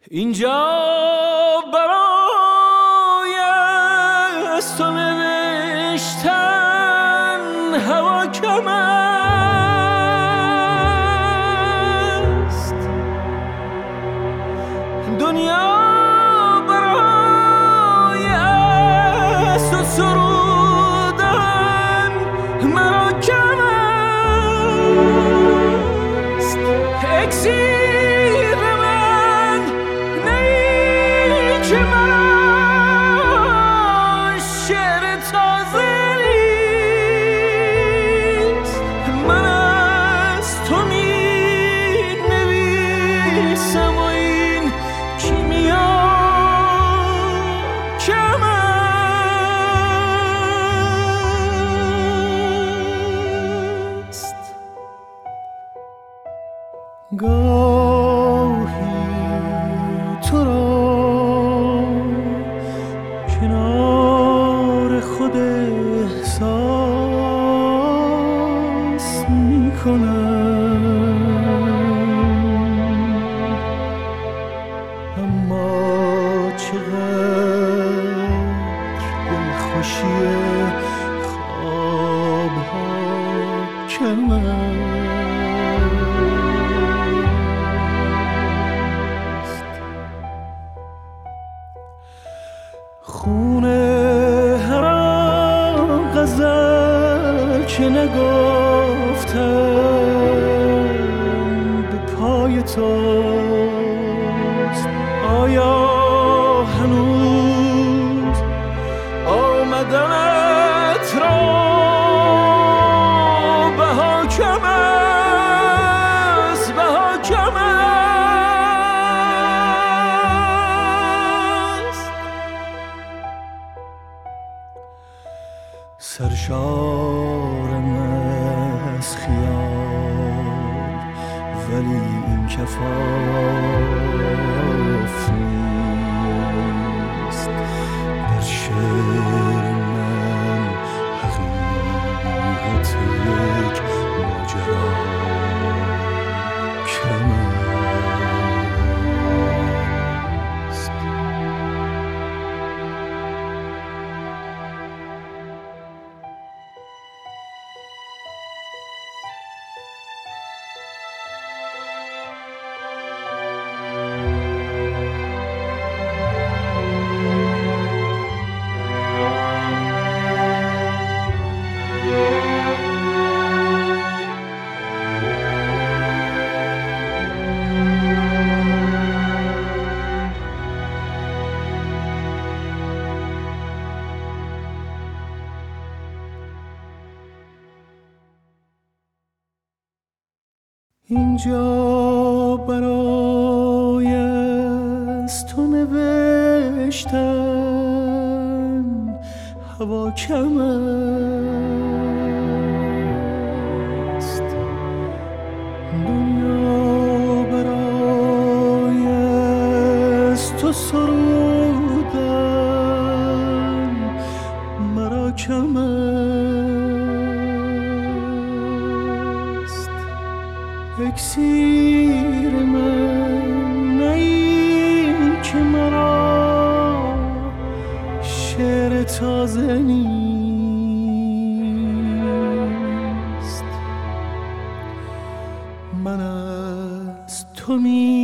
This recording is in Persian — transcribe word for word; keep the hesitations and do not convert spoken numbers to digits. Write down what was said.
اینجا برای از تو نوشتن هوا کم است، دنیا برای از تو سرودن مرا کم است. اکسیر من نیک مرا شعر تازه نیست، من از تو می نویسم و این کیمیا کم است. گاهی تو را کنار خود احساس می کنم، اما چقدر دلخوشی خوابها کم است. خونه هر آن غزل که نگفتم به پای توست، آیا هنوز آمدنت را بها کم است، بها کم است. سرشارم از خیال ولی این کفاف نیست، در شعر من حقیقت یک ماجرا کم است. اینجا برای از تو نوشتن هوا کم است، دنیا برای از تو سرودن مرا کم است. اکسیر من نی که مرا شعر تازه نیست، من از تو می